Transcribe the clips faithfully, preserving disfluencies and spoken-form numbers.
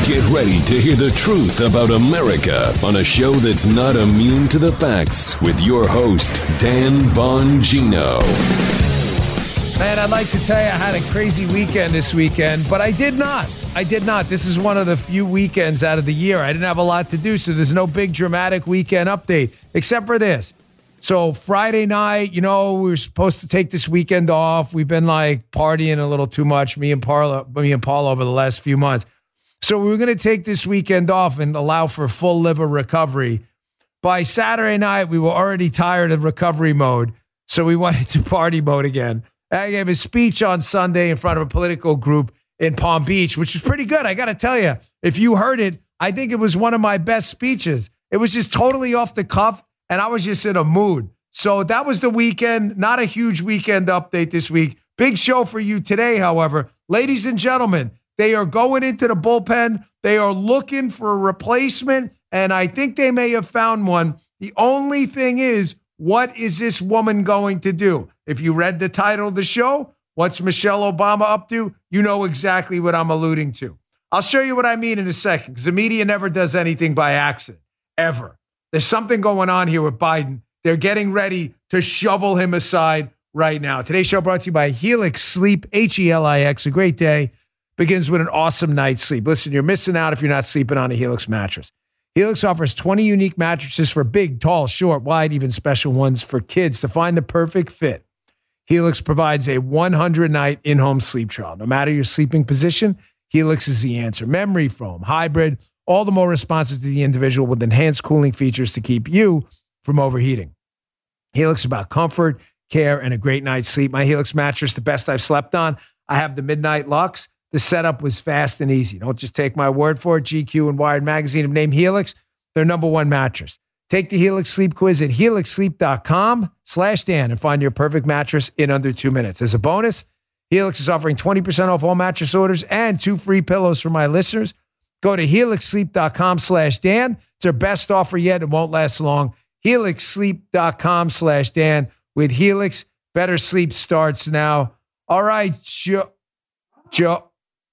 Get ready to hear the truth about America on a show that's not immune to the facts with your host, Dan Bongino. Man, I'd like to tell you I had a crazy weekend this weekend, but I did not. I did not. This is one of the few weekends out of the year. I didn't have a lot to do, so there's no big dramatic weekend update, except for this. So Friday night, you know, we were supposed to take this weekend off. We've been like partying a little too much, me and Paul, me and Paul over the last few months. So we were going to take this weekend off and allow for full liver recovery. By Saturday night, we were already tired of recovery mode, so we went into party mode again. I gave a speech on Sunday in front of a political group in Palm Beach, which was pretty good. I got to tell you, if you heard it, I think it was one of my best speeches. It was just totally off the cuff, and I was just in a mood. So that was the weekend. Not a huge weekend update this week. Big show for you today, however. Ladies and gentlemen, they are going into the bullpen. They are looking for a replacement, and I think they may have found one. The only thing is, what is this woman going to do? If you read the title of the show, what's Michelle Obama up to? You know exactly what I'm alluding to. I'll show you what I mean in a second, because the media never does anything by accident, ever. There's something going on here with Biden. They're getting ready to shovel him aside right now. Today's show brought to you by Helix Sleep, H E L I X. A great day begins with an awesome night's sleep. Listen, you're missing out if you're not sleeping on a Helix mattress. Helix offers twenty unique mattresses for big, tall, short, wide, even special ones for kids to find the perfect fit. Helix provides a one hundred night in-home sleep trial. No matter your sleeping position, Helix is the answer. Memory foam, hybrid, all the more responsive to the individual with enhanced cooling features to keep you from overheating. Helix is about comfort, care, and a great night's sleep. My Helix mattress, the best I've slept on. I have the Midnight Lux. The setup was fast and easy. Don't just take my word for it. G Q and Wired Magazine have named Helix their number one mattress. Take the Helix Sleep Quiz at helix sleep dot com slash Dan and find your perfect mattress in under two minutes. As a bonus, Helix is offering twenty percent off all mattress orders and two free pillows for my listeners. Go to helix sleep dot com slash Dan. It's their best offer yet. It won't last long. helix sleep dot com slash Dan. With Helix, better sleep starts now. All right, Joe. Joe.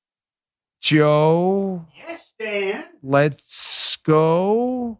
Joe. Yes, Dan. Let's go.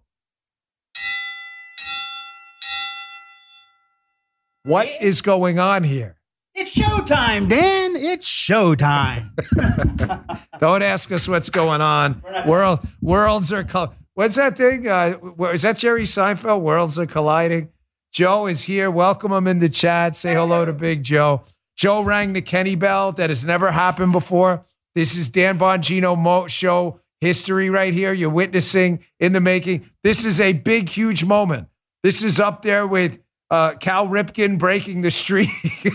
What it's, is going on here? It's showtime, Dan. It's showtime. Don't ask us what's going on. World worlds are co- what's that thing? Uh, is that Jerry Seinfeld? Worlds are colliding. Joe is here. Welcome him in the chat. Say hello to Big Joe. Joe rang the Kenny bell. That has never happened before. This is Dan Bongino Mo show history right here. You're witnessing in the making. This is a big, huge moment. This is up there with uh, Cal Ripken breaking the streak.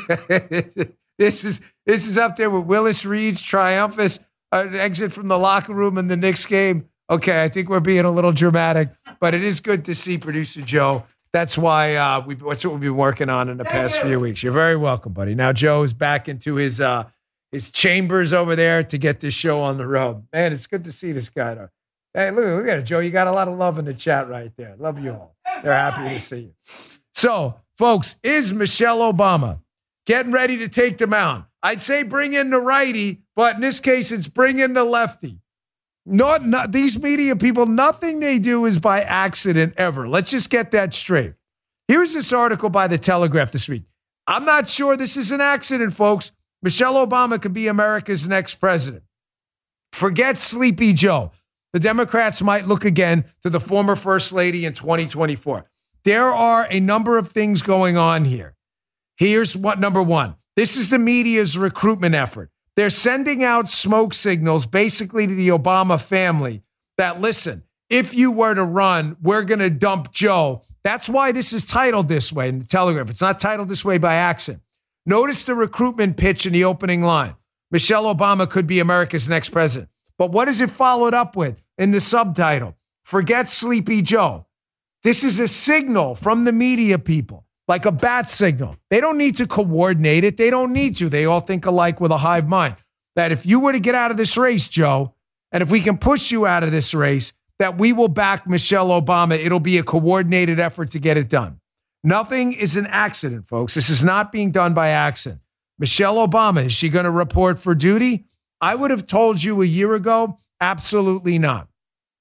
this is this is up there with Willis Reed's triumphant uh, exit from the locker room in the Knicks game. Okay, I think we're being a little dramatic, but it is good to see Producer Joe. That's why uh, we. That's what we've been working on in the past few weeks. You're very welcome, buddy. Now Joe is back into his. Uh, His chambers over there to get this show on the road. Man, it's good to see this guy. Though. Hey, look, look at it, Joe. You got a lot of love in the chat right there. Love you all. They're happy to see you. So, folks, is Michelle Obama getting ready to take the mound? I'd say bring in the righty, but in this case, it's bring in the lefty. Not, not these media people, nothing they do is by accident ever. Let's just get that straight. Here's this article by The Telegraph this week. I'm not sure this is an accident, folks. Michelle Obama could be America's next president. Forget Sleepy Joe. The Democrats might look again to the former first lady in twenty twenty-four. There are a number of things going on here. Here's what number one. This is the media's recruitment effort. They're sending out smoke signals basically to the Obama family that, listen, if you were to run, we're going to dump Joe. That's why this is titled this way in The Telegraph. It's not titled this way by accident. Notice the recruitment pitch in the opening line. Michelle Obama could be America's next president. But what is it followed up with in the subtitle? Forget Sleepy Joe. This is a signal from the media people, like a bat signal. They don't need to coordinate it. They don't need to. They all think alike with a hive mind. That if you were to get out of this race, Joe, and if we can push you out of this race, that we will back Michelle Obama. It'll be a coordinated effort to get it done. Nothing is an accident, folks. This is not being done by accident. Michelle Obama, is she going to report for duty? I would have told you a year ago Absolutely not.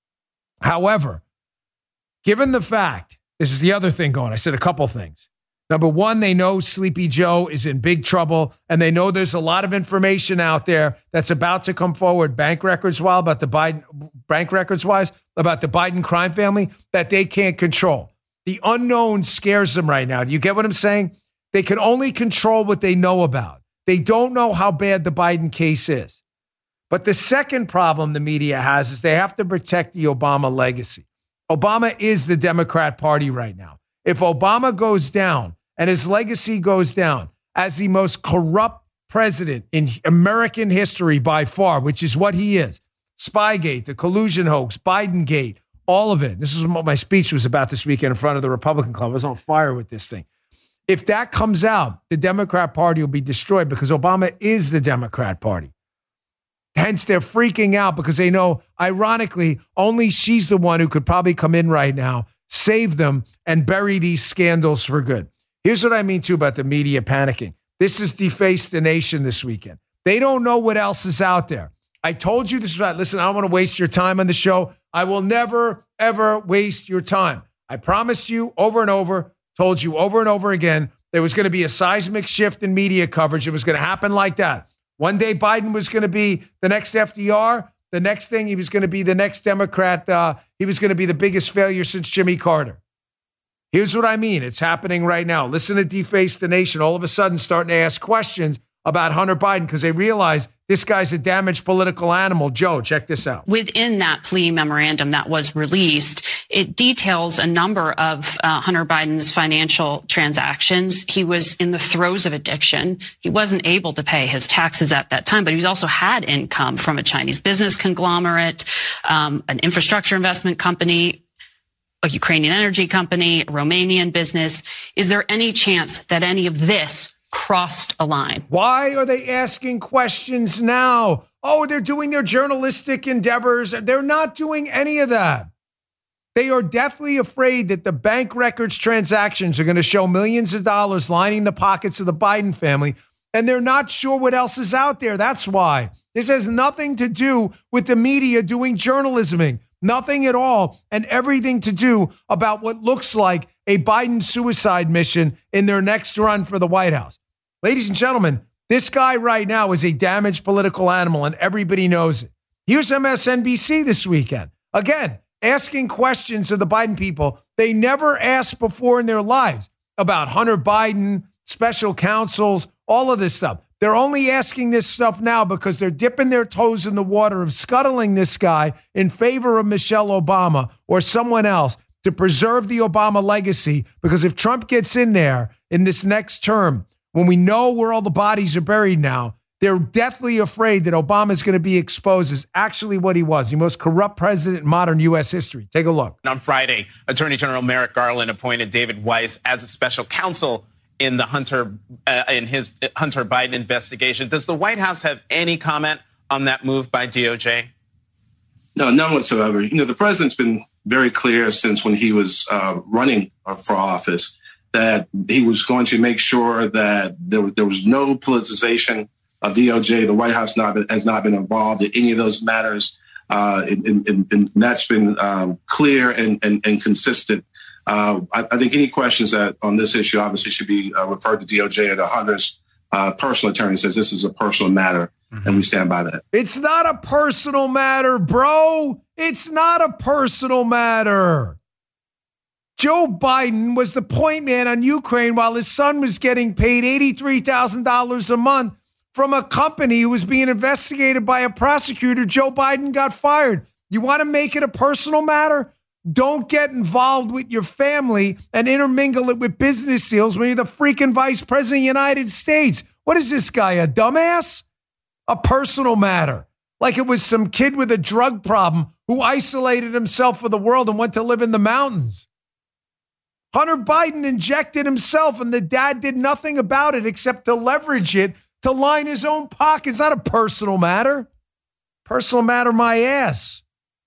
However, given the fact, this is the other thing going, I said a couple things. Number one, they know Sleepy Joe is in big trouble, and they know there's a lot of information out there that's about to come forward, bank records wise, about the Biden bank records wise, about the Biden crime family that they can't control. The unknown scares them right now. Do you get what I'm saying? They can only control what they know about. They don't know how bad the Biden case is. But the second problem the media has is they have to protect the Obama legacy. Obama is the Democrat Party right now. If Obama goes down and his legacy goes down as the most corrupt president in American history by far, which is what he is, Spygate, the collusion hoax, Bidengate, all of it. This is what my speech was about this weekend in front of the Republican Club. I was on fire with this thing. If that comes out, the Democrat Party will be destroyed because Obama is the Democrat Party. Hence, they're freaking out because they know, ironically, only she's the one who could probably come in right now, save them, and bury these scandals for good. Here's what I mean, too, about the media panicking. This is Deface the Nation this weekend. They don't know what else is out there. I told you this is right. Listen, I don't want to waste your time on the show. I will never, ever waste your time. I promised you over and over, told you over and over again, there was going to be a seismic shift in media coverage. It was going to happen like that. One day Biden was going to be the next F D R. The next thing, he was going to be the next Democrat. Uh, he was going to be the biggest failure since Jimmy Carter. Here's what I mean. It's happening right now. Listen to Deface the Nation. All of a sudden starting to ask questions about Hunter Biden because they realize this guy's a damaged political animal. Joe, check this out. Within that plea memorandum that was released, it details a number of uh, Hunter Biden's financial transactions. He was in the throes of addiction. He wasn't able to pay his taxes at that time, but he also had income from a Chinese business conglomerate, um, an infrastructure investment company, a Ukrainian energy company, a Romanian business. Is there any chance that any of this crossed a line? Why are they asking questions now? Oh, they're doing their journalistic endeavors. They're not doing any of that. They are deathly afraid that the bank records transactions are going to show millions of dollars lining the pockets of the Biden family, and they're not sure what else is out there. That's why. This has nothing to do with the media doing journalism. Nothing at all, and everything to do about what looks like a Biden suicide mission in their next run for the White House. Ladies and gentlemen, this guy right now is a damaged political animal, and everybody knows it. Here's M S N B C this weekend. Again, asking questions of the Biden people they never asked before in their lives about Hunter Biden, special counsels, all of this stuff. They're only asking this stuff now because they're dipping their toes in the water of scuttling this guy in favor of Michelle Obama or someone else to preserve the Obama legacy. Because if Trump gets in there in this next term, when we know where all the bodies are buried now, they're deathly afraid that Obama is going to be exposed as actually what he was, the most corrupt president in modern U S history. Take a look. On Friday, Attorney General Merrick Garland appointed David Weiss as a special counsel in the Hunter uh, in his Hunter Biden investigation. Does the White House have any comment on that move by D O J? No, none whatsoever. You know, the president's been very clear since when he was uh, running for office that he was going to make sure that there, there was no politicization of D O J. The White House not been, has not been involved in any of those matters, uh, and, and, and that's been um, clear and, and, and consistent. Uh, I, I think any questions that on this issue obviously should be uh, referred to D O J or to Hunter's uh, personal attorney. Says this is a personal matter, mm-hmm. and we stand by that. It's not a personal matter, bro. It's not a personal matter. Joe Biden was the point man on Ukraine while his son was getting paid eighty-three thousand dollars a month from a company who was being investigated by a prosecutor. Joe Biden got fired. You want to make it a personal matter? Don't get involved with your family and intermingle it with business deals when you're the freaking vice president of the United States. What is this guy, a dumbass? A personal matter. Like it was some kid with a drug problem who isolated himself from the world and went to live in the mountains. Hunter Biden injected himself and the dad did nothing about it except to leverage it to line his own pockets. It's not a personal matter. Personal matter, my ass.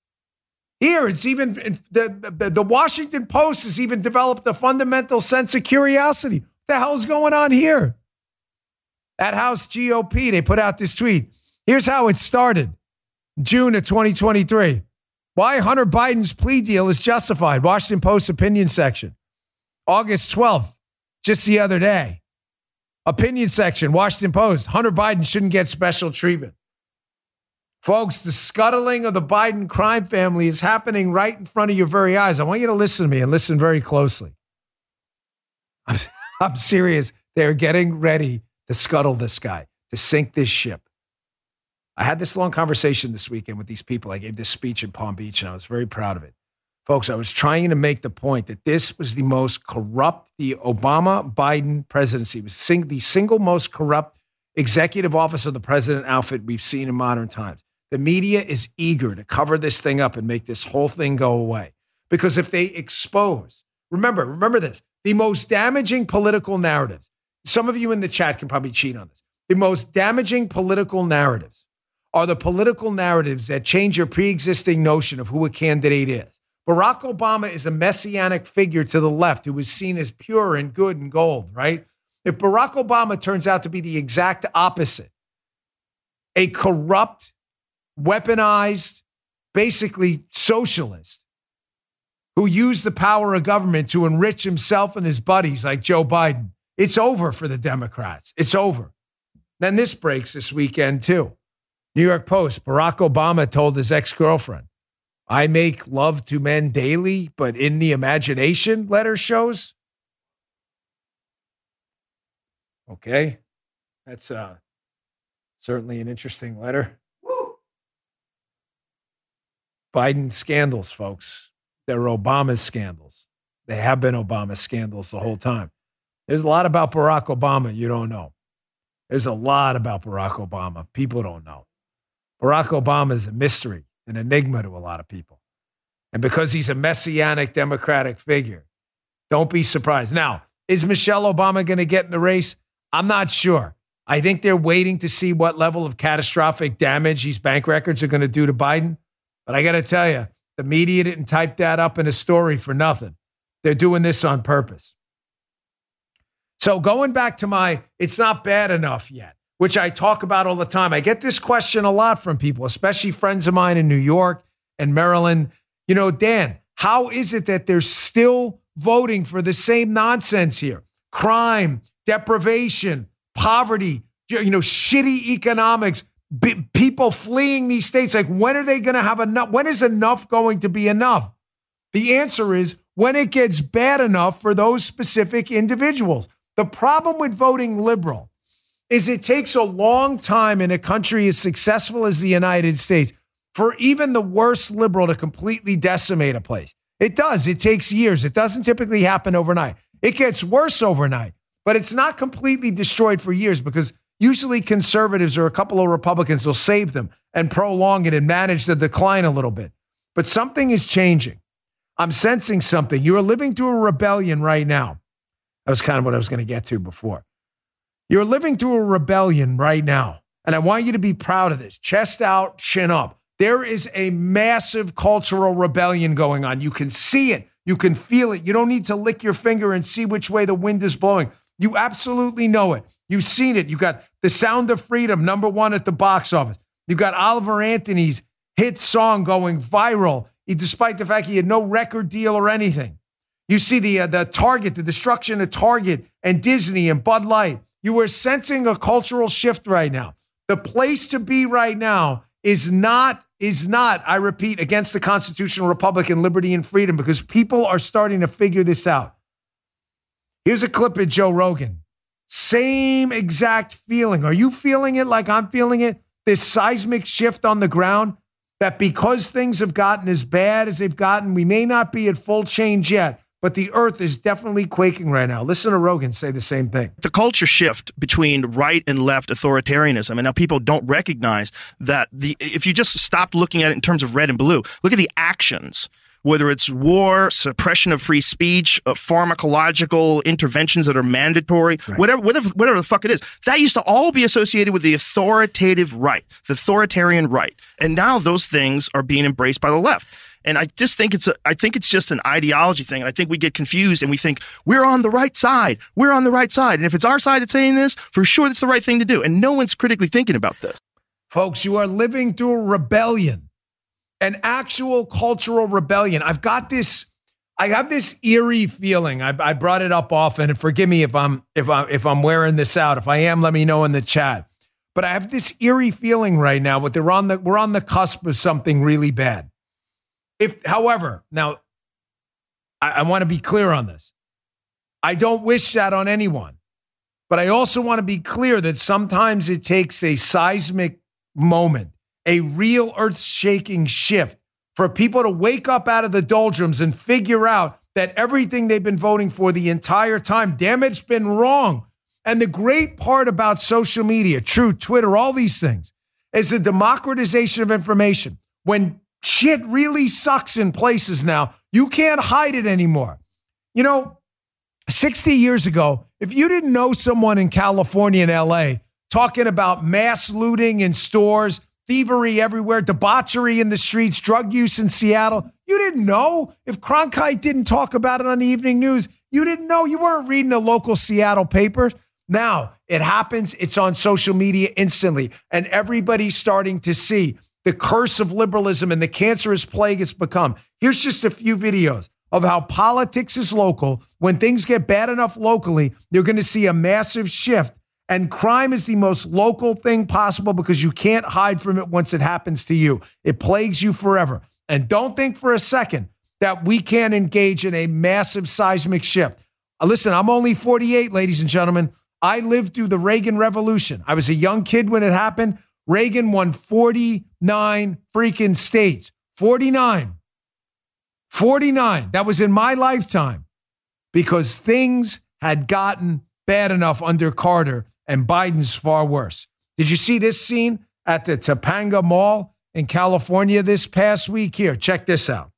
Here, it's even the, the, the Washington Post has even developed a fundamental sense of curiosity. What the hell's going on here? At House G O P, they put out this tweet. Here's how it started. June of twenty twenty-three. Why Hunter Biden's plea deal is justified. Washington Post opinion section. August twelfth, just the other day. Opinion section, Washington Post. Hunter Biden shouldn't get special treatment. Folks, the scuttling of the Biden crime family is happening right in front of your very eyes. I want you to listen to me and listen very closely. I'm, I'm serious. They're getting ready to scuttle this guy, to sink this ship. I had this long conversation this weekend with these people. I gave this speech in Palm Beach, and I was very proud of it. Folks, I was trying to make the point that this was the most corrupt, the Obama-Biden presidency was sing, the single most corrupt executive office of the president outfit we've seen in modern times. The media is eager to cover this thing up and make this whole thing go away. Because if they expose, remember, remember this, the most damaging political narratives, some of you in the chat can probably cheat on this, the most damaging political narratives are the political narratives that change your pre-existing notion of who a candidate is. Barack Obama is a messianic figure to the left who is seen as pure and good and gold, right? If Barack Obama turns out to be the exact opposite, a corrupt, weaponized, basically socialist who used the power of government to enrich himself and his buddies like Joe Biden, it's over for the Democrats. It's over. Then this breaks this weekend too. New York Post, Barack Obama told his ex-girlfriend, I make love to men daily, but in the imagination, letter shows. Okay. That's uh, certainly an interesting letter. Woo. Biden scandals, folks. They're Obama's scandals. They have been Obama scandals the whole time. There's a lot about Barack Obama you don't know. There's a lot about Barack Obama people don't know. Barack Obama is a mystery, an enigma to a lot of people. And because he's a messianic Democratic figure, don't be surprised. Now, is Michelle Obama going to get in the race? I'm not sure. I think they're waiting to see what level of catastrophic damage these bank records are going to do to Biden. But I got to tell you, the media didn't type that up in a story for nothing. They're doing this on purpose. So going back to my, it's not bad enough yet, which I talk about all the time. I get this question a lot from people, especially friends of mine in New York and Maryland. You know, Dan, how is it that they're still voting for the same nonsense here? Crime, deprivation, poverty, you know, shitty economics, b- people fleeing these states. Like, when are they going to have enough? When is enough going to be enough? The answer is when it gets bad enough for those specific individuals. The problem with voting liberal is it takes a long time in a country as successful as the United States for even the worst liberal to completely decimate a place. It does. It takes years. It doesn't typically happen overnight. It gets worse overnight, but it's not completely destroyed for years because usually conservatives or a couple of Republicans will save them and prolong it and manage the decline a little bit. But something is changing. I'm sensing something. You are living through a rebellion right now. That was kind of what I was going to get to before. You're living through a rebellion right now, and I want you to be proud of this. Chest out, chin up. There is a massive cultural rebellion going on. You can see it. You can feel it. You don't need to lick your finger and see which way the wind is blowing. You absolutely know it. You've seen it. You got The Sound of Freedom, number one at the box office. You got Oliver Anthony's hit song going viral, despite the fact he had no record deal or anything. You see the uh, the Target, the destruction of Target and Disney and Bud Light. You are sensing a cultural shift right now. The place to be right now is not, is not, I repeat, against the constitutional republic and liberty and freedom, because people are starting to figure this out. Here's a clip of Joe Rogan. Same exact feeling. Are you feeling it like I'm feeling it? This seismic shift on the ground, that because things have gotten as bad as they've gotten, we may not be at full change yet, but the earth is definitely quaking right now. Listen to Rogan say the same thing. The culture shift between right and left authoritarianism, and now people don't recognize that the if you just stopped looking at it in terms of red and blue, look at the actions, whether it's war, suppression of free speech, uh, pharmacological interventions that are mandatory, right. whatever, whatever, whatever the fuck it is, that used to all be associated with the authoritative right, the authoritarian right. And now those things are being embraced by the left. And I just think it's a, I think it's just an ideology thing. And I think we get confused and we think we're on the right side. We're on the right side. And if it's our side that's saying this, for sure, that's the right thing to do. And no one's critically thinking about this. Folks, you are living through a rebellion, an actual cultural rebellion. I've got this, I have this eerie feeling. I, I brought it up often, and forgive me if I'm if I'm if I'm wearing this out. If I am, let me know in the chat. But I have this eerie feeling right now. But they're on the we're on the cusp of something really bad. If, however, now I, I want to be clear on this. I don't wish that on anyone, but I also want to be clear that sometimes it takes a seismic moment, a real earth-shaking shift for people to wake up out of the doldrums and figure out that everything they've been voting for the entire time, damn, it's been wrong. And the great part about social media, Truth, Twitter, all these things, is the democratization of information. When shit really sucks in places now, you can't hide it anymore. You know, sixty years ago, if you didn't know someone in California and L A talking about mass looting in stores, thievery everywhere, debauchery in the streets, drug use in Seattle, you didn't know. If Cronkite didn't talk about it on the evening news, you didn't know. You weren't reading the local Seattle papers. Now it happens. It's on social media instantly. And everybody's starting to see the curse of liberalism and the cancerous plague it's become. Here's just a few videos of how politics is local. When things get bad enough locally, you're going to see a massive shift. And crime is the most local thing possible because you can't hide from it once it happens to you. It plagues you forever. And don't think for a second that we can't engage in a massive seismic shift. Uh, listen, I'm only forty-eight, ladies and gentlemen. I lived through the Reagan Revolution. I was a young kid when it happened. Reagan won forty-nine freaking states. forty-nine. forty-nine. That was in my lifetime because things had gotten bad enough under Carter, and Biden's far worse. Did you see this scene at the Topanga Mall in California this past week? Here, check this out.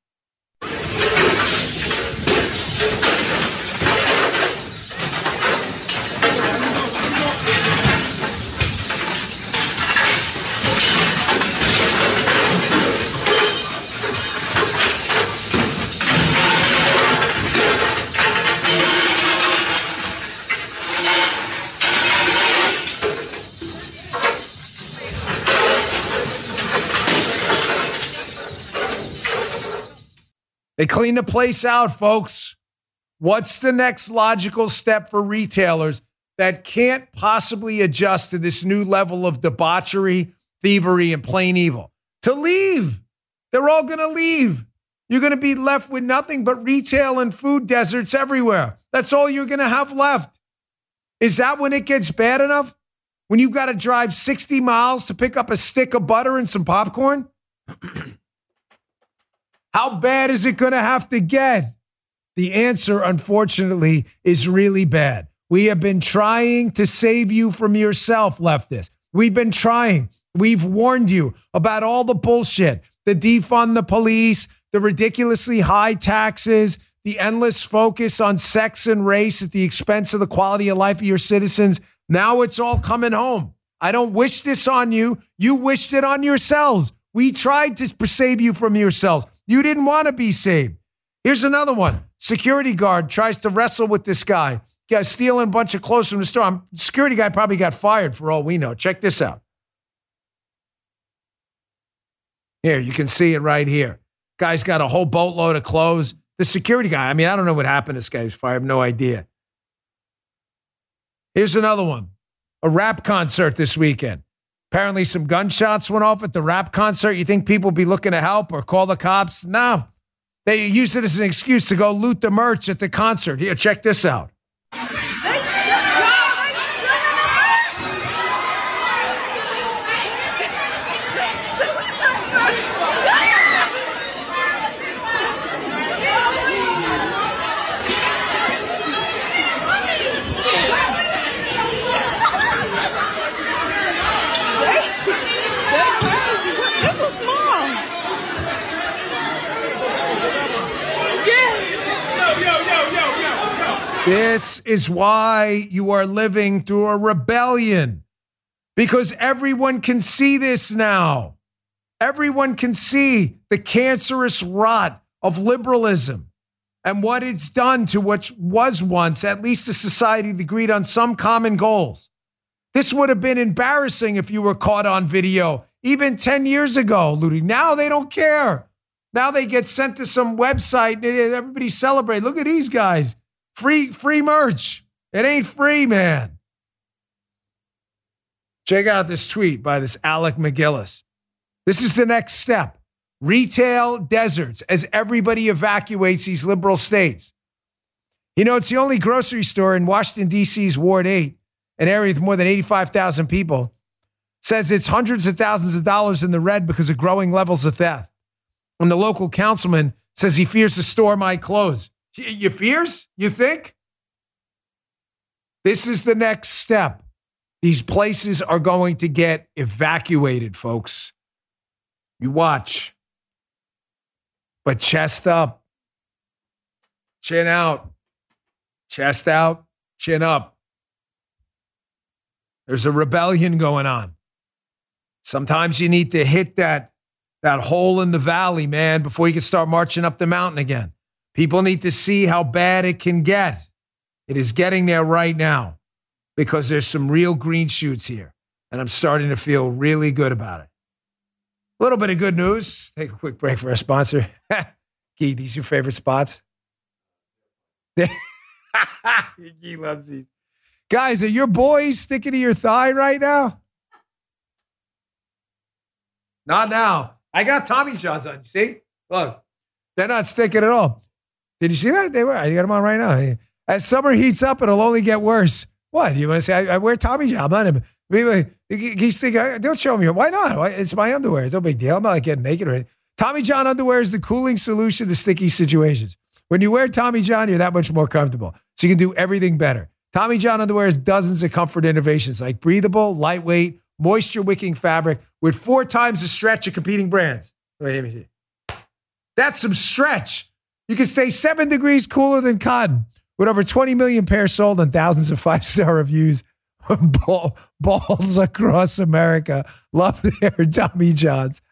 They clean the place out, folks. What's the next logical step for retailers that can't possibly adjust to this new level of debauchery, thievery, and plain evil? To leave. They're all going to leave. You're going to be left with nothing but retail and food deserts everywhere. That's all you're going to have left. Is that when it gets bad enough? When you've got to drive sixty miles to pick up a stick of butter and some popcorn? How bad is it going to have to get? The answer, unfortunately, is really bad. We have been trying to save you from yourself, leftists. We've been trying. We've warned you about all the bullshit, the defund the police, the ridiculously high taxes, the endless focus on sex and race at the expense of the quality of life of your citizens. Now it's all coming home. I don't wish this on you. You wished it on yourselves. We tried to save you from yourselves. You didn't want to be saved. Here's another one. Security guard tries to wrestle with this guy. Guy stealing a bunch of clothes from the store. Security guy probably got fired for all we know. Check this out. Here, you can see it right here. Guy's got a whole boatload of clothes. The security guy, I mean, I don't know what happened to this guy. He was fired. I have no idea. Here's another one. A rap concert this weekend. Apparently some gunshots went off at the rap concert. You think people will be looking to help or call the cops? No. They use it as an excuse to go loot the merch at the concert. Here, check this out. This is why you are living through a rebellion, because everyone can see this now. Everyone can see the cancerous rot of liberalism and what it's done to what was once at least a society that agreed on some common goals. This would have been embarrassing if you were caught on video even ten years ago, looting. Now they don't care. Now they get sent to some website and everybody celebrate. Look at these guys. Free, free merch. It ain't free, man. Check out this tweet by this Alec McGillis. This is the next step. Retail deserts as everybody evacuates these liberal states. You know, it's the only grocery store in Washington, D C's Ward eight, an area with more than eighty-five thousand people, says it's hundreds of thousands of dollars in the red because of growing levels of theft. And the local councilman says he fears the store might close. You fears? You think? This is the next step. These places are going to get evacuated, folks. You watch. But chest up. Chin out. Chest out. Chin up. There's a rebellion going on. Sometimes you need to hit that, that hole in the valley, man, before you can start marching up the mountain again. People need to see how bad it can get. It is getting there right now because there's some real green shoots here, and I'm starting to feel really good about it. A little bit of good news. Take a quick break for our sponsor. Gee, these your favorite spots? Gee loves these. Guys, are your boys sticking to your thigh right now? Not now. I got Tommy John's on. You see? Look, they're not sticking at all. Did you see that? They were. I got them on right now. As summer heats up, it'll only get worse. What? You want to say, I, I wear Tommy John. I'm not him. He's thinking, don't show me. Why not? It's my underwear. It's no big deal. I'm not like getting naked or anything. Tommy John underwear is the cooling solution to sticky situations. When you wear Tommy John, you're that much more comfortable. So you can do everything better. Tommy John underwear has dozens of comfort innovations like breathable, lightweight, moisture-wicking fabric with four times the stretch of competing brands. Wait, let me see. That's some stretch. You can stay seven degrees cooler than cotton. With over twenty million pairs sold and thousands of five-star reviews, Ball, balls across America love their Tommy Johns.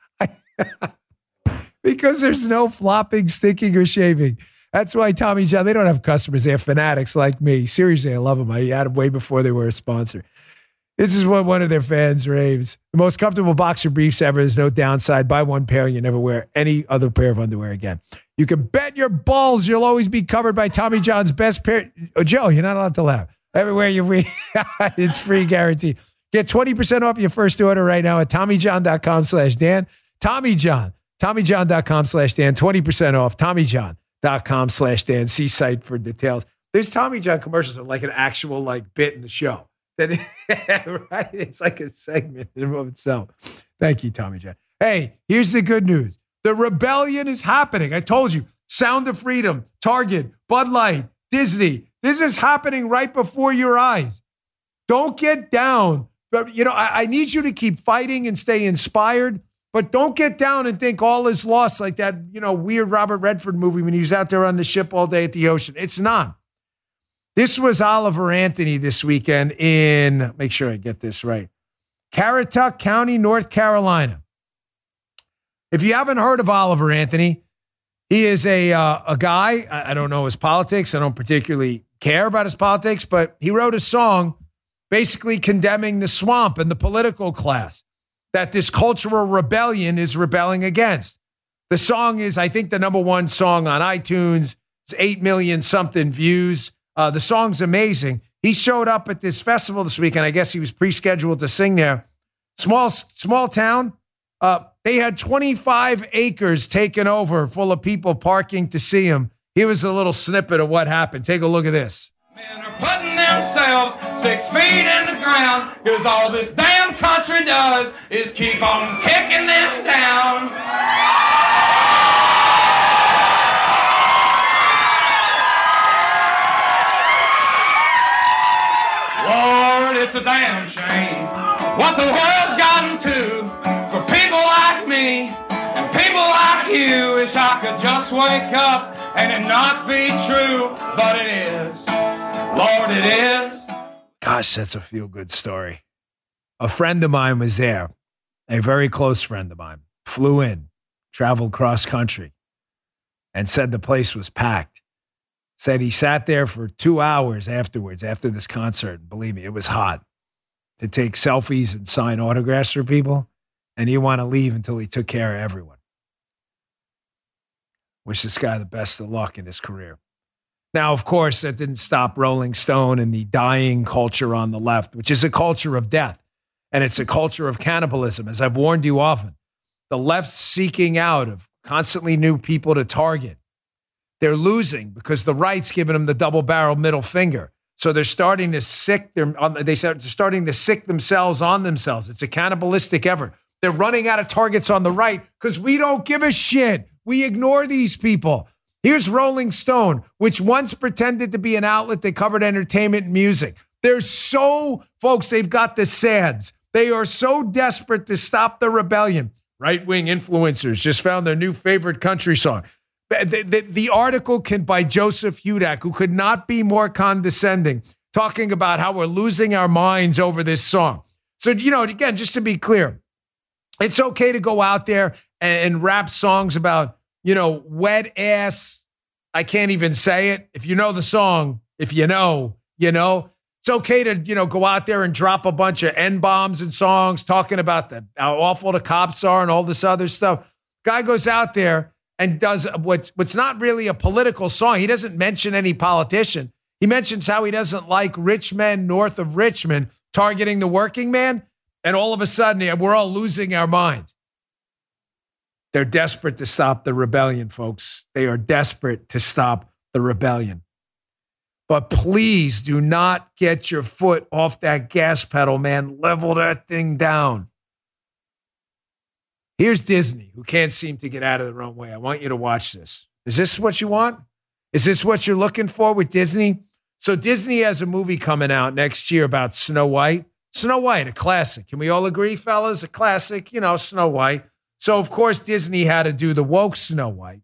Because there's no flopping, sticking, or shaving. That's why Tommy John, they don't have customers. They have fanatics like me. Seriously, I love them. I had them way before they were a sponsor. This is what one of their fans raves. The most comfortable boxer briefs ever. There's no downside. Buy one pair and you never wear any other pair of underwear again. You can bet your balls you'll always be covered by Tommy John's best pair. Oh, Joe, you're not allowed to laugh. Everywhere you read, it's free guarantee. Get twenty percent off your first order right now at TommyJohn.com slash Dan. Tommy John. TommyJohn.com slash Dan. twenty percent off. TommyJohn.com slash Dan. See site for details. There's Tommy John commercials are like an actual like bit in the show. That right? It's like a segment in of itself. Thank you, Tommy John. Hey, here's the good news. The rebellion is happening. I told you. Sound of Freedom, Target, Bud Light, Disney. This is happening right before your eyes. Don't get down. But, you know, I, I need you to keep fighting and stay inspired, but don't get down and think all is lost like that, you know, weird Robert Redford movie when he was out there on the ship all day at the ocean. It's not. This was Oliver Anthony this weekend in, make sure I get this right, Caratuck County, North Carolina. If you haven't heard of Oliver Anthony, he is a uh, a guy, I don't know his politics, I don't particularly care about his politics, but he wrote a song basically condemning the swamp and the political class that this cultural rebellion is rebelling against. The song is, I think, the number one song on iTunes. It's eight million something views. Uh, the song's amazing. He showed up at this festival this weekend. I guess he was pre-scheduled to sing there. Small, small town. Uh, they had twenty-five acres taken over full of people parking to see him. Here was a little snippet of what happened. Take a look at this. Men are putting themselves six feet in the ground because all this damn country does is keep on kicking them down. Lord, it's a damn shame what the world's gotten to for people like me and people like you. Wish I could just wake up and it not be true, but it is. Lord, it is. Gosh, that's a feel-good story. A friend of mine was there, a very close friend of mine, flew in, traveled cross-country, and said the place was packed. Said he sat there for two hours afterwards, after this concert. Believe me, it was hot. to take selfies and sign autographs for people, and he want to leave until he took care of everyone. Wish this guy the best of luck in his career. Now, of course, that didn't stop Rolling Stone and the dying culture on the left, which is a culture of death, and it's a culture of cannibalism. As I've warned you often, the left's seeking out of constantly new people to target. They're losing because the right's giving them the double-barrel middle finger. So they're starting to sick. They're they start starting to sick themselves on themselves. It's a cannibalistic effort. They're running out of targets on the right because we don't give a shit. We ignore these people. Here's Rolling Stone, which once pretended to be an outlet that covered entertainment and music. They're so, folks, they've got the sads. They are so desperate to stop the rebellion. Right-wing influencers just found their new favorite country song. The, the, the article can by Joseph Hudak, who could not be more condescending, talking about how we're losing our minds over this song. So, you know, again, just to be clear, it's okay to go out there and, and rap songs about, you know, wet ass. I can't even say it. If you know the song, if you know, you know, it's okay to, you know, go out there and drop a bunch of N-bombs and songs talking about the, how awful the cops are and all this other stuff. Guy goes out there and does what's, what's not really a political song. He doesn't mention any politician. He mentions how he doesn't like rich men north of Richmond targeting the working man. And all of a sudden, we're all losing our minds. They're desperate to stop the rebellion, folks. They are desperate to stop the rebellion. But please do not get your foot off that gas pedal, man. Level that thing down. Here's Disney, who can't seem to get out of their own way. I want you to watch this. Is this what you want? Is this what you're looking for with Disney? So Disney has a movie coming out next year about Snow White. Snow White, a classic. Can we all agree, fellas? A classic, you know, Snow White. So, of course, Disney had to do the woke Snow White.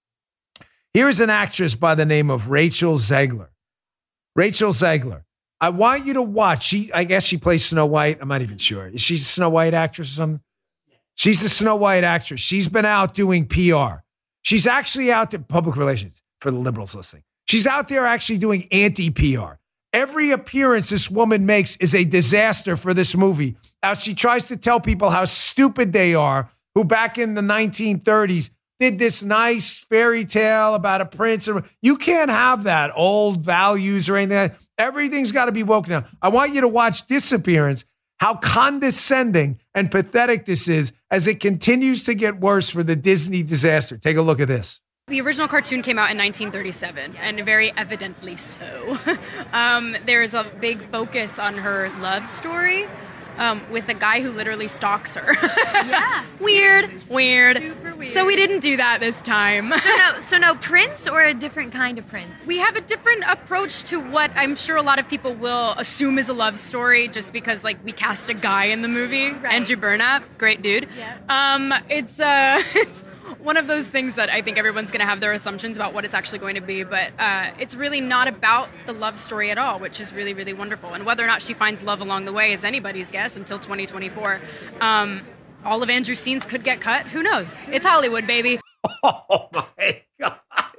Here's an actress by the name of Rachel Zegler. Rachel Zegler. I want you to watch. She, I guess she plays Snow White. I'm not even sure. Is she a Snow White actress or something? She's a Snow White actress. She's been out doing P R. She's actually out to public relations for the liberals listening. She's out there actually doing anti-P R. Every appearance this woman makes is a disaster for this movie. As she tries to tell people how stupid they are, who back in the nineteen thirties did this nice fairy tale about a prince. You can't have that old values or anything. Everything's got to be woke now. I want you to watch Disappearance, how condescending and pathetic this is as it continues to get worse for the Disney disaster. Take a look at this. The original cartoon came out in nineteen thirty-seven, and very evidently so. um, there's a big focus on her love story um, with a guy who literally stalks her. Yeah. Weird, weird. Super weird. So we didn't do that this time. So no, so no prince or a different kind of prince? We have a different approach to what I'm sure a lot of people will assume is a love story just because, like, we cast a guy in the movie. Right. Andrew Burnap, great dude. Yeah. Um, it's, uh, it's one of those things that I think everyone's going to have their assumptions about what it's actually going to be, but uh, it's really not about the love story at all, which is really, really wonderful. And whether or not she finds love along the way is anybody's guess until twenty twenty-four. Um, all of Andrew's scenes could get cut. Who knows? It's Hollywood, baby. Oh, my God.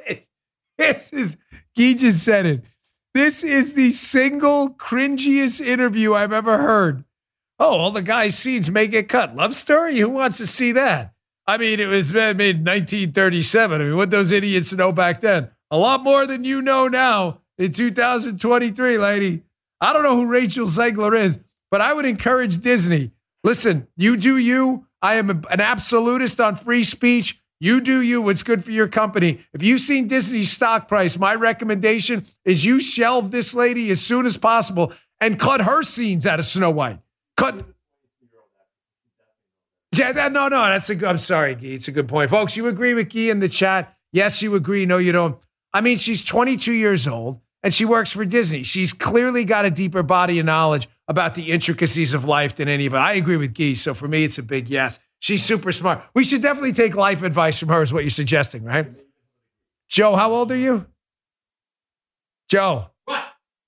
This is, he just said it. This is the single cringiest interview I've ever heard. Oh, all the guy's scenes may get cut. Love story? Who wants to see that? I mean, it was made in nineteen thirty-seven. I mean, what those idiots know back then? A lot more than you know now in two thousand twenty-three, lady. I don't know who Rachel Zegler is, but I would encourage Disney. Listen, you do you. I am an absolutist on free speech. You do you. What's good for your company. If you've seen Disney's stock price, my recommendation is you shelve this lady as soon as possible and cut her scenes out of Snow White. Cut. Yeah, that, no, no, that's a good, I'm sorry, Guy. It's a good point. Folks, you agree with Guy in the chat? Yes, you agree. No, you don't. I mean, she's twenty-two years old and she works for Disney. She's clearly got a deeper body of knowledge about the intricacies of life than any of it. I agree with Guy. So for me, it's a big yes. She's super smart. We should definitely take life advice from her is what you're suggesting, right? Joe, how old are you? Joe. What?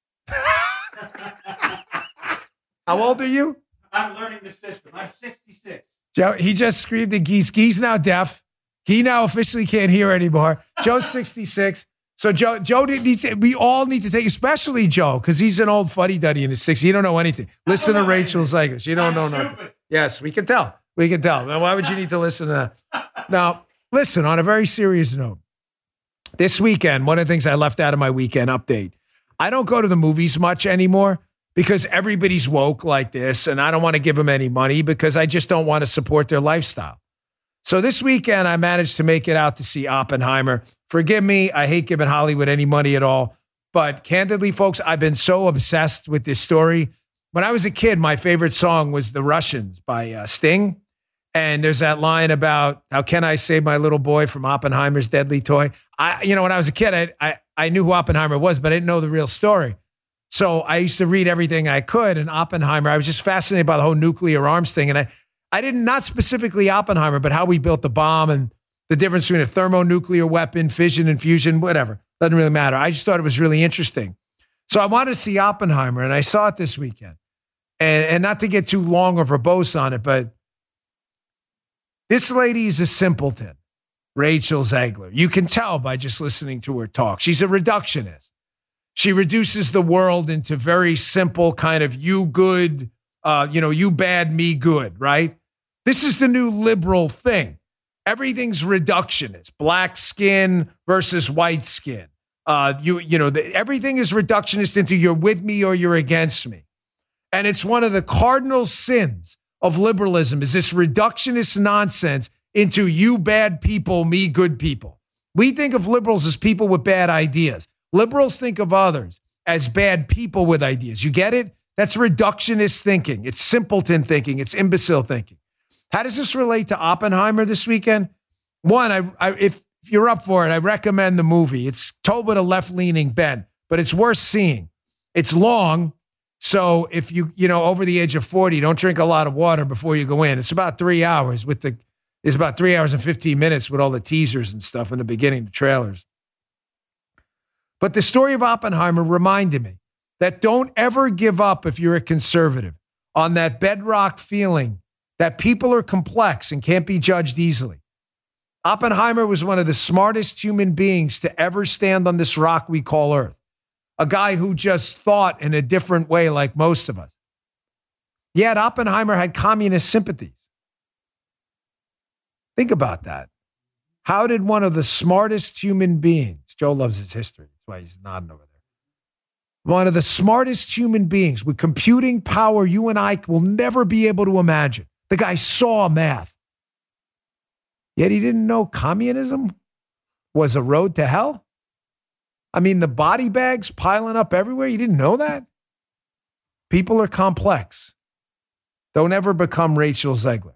How old are you? I'm learning the system. I'm sixty-six. Joe, he just screamed at Geese. Geese now deaf. He now officially can't hear anymore. Joe's sixty-six. So Joe, Joe didn't need to, we all need to take, especially Joe, because he's an old fuddy-duddy in his sixties. You don't know anything. Listen to Rachel Zegler. You don't know nothing. Yes, we can tell. We can tell. Now, why would you need to listen to that? Now, listen, on a very serious note, this weekend, one of the things I left out of my weekend update, I don't go to the movies much anymore because everybody's woke like this, and I don't want to give them any money because I just don't want to support their lifestyle. So this weekend, I managed to make it out to see Oppenheimer. Forgive me, I hate giving Hollywood any money at all. But candidly, folks, I've been so obsessed with this story. When I was a kid, my favorite song was The Russians by uh, Sting. And there's that line about, how can I save my little boy from Oppenheimer's deadly toy? I, you know, when I was a kid, I, I, I knew who Oppenheimer was, but I didn't know the real story. So I used to read everything I could. And Oppenheimer, I was just fascinated by the whole nuclear arms thing. And I, I didn't, not specifically Oppenheimer, but how we built the bomb and the difference between a thermonuclear weapon, fission and fusion, whatever. Doesn't really matter. I just thought it was really interesting. So I wanted to see Oppenheimer, and I saw it this weekend. And, and not to get too long or verbose on it, but this lady is a simpleton, Rachel Zegler. You can tell by just listening to her talk. She's a reductionist. She reduces the world into very simple kind of you good, uh, you know, you bad, me good, right? This is the new liberal thing. Everything's reductionist. Black skin versus white skin. Uh, you, you know, the, everything is reductionist into you're with me or you're against me. And it's one of the cardinal sins of liberalism is this reductionist nonsense into you bad people, me good people. We think of liberals as people with bad ideas. Liberals think of others as bad people with ideas. You get it? That's reductionist thinking. It's simpleton thinking. It's imbecile thinking. How does this relate to Oppenheimer this weekend? One, I, I, if, if you're up for it, I recommend the movie. It's told with a left-leaning bent, but it's worth seeing. It's long, so if you, you know, over the age of forty, don't drink a lot of water before you go in. It's about three hours with the, it's about three hours and fifteen minutes with all the teasers and stuff in the beginning, the trailers. But the story of Oppenheimer reminded me that don't ever give up if you're a conservative on that bedrock feeling that people are complex and can't be judged easily. Oppenheimer was one of the smartest human beings to ever stand on this rock we call Earth. A guy who just thought in a different way like most of us. Yet Oppenheimer had communist sympathies. Think about that. How did one of the smartest human beings, Joe loves his history, that's why he's nodding over there. One of the smartest human beings with computing power you and I will never be able to imagine. The guy saw math. Yet he didn't know communism was a road to hell. I mean, the body bags piling up everywhere. You didn't know that? People are complex. Don't ever become Rachel Zegler.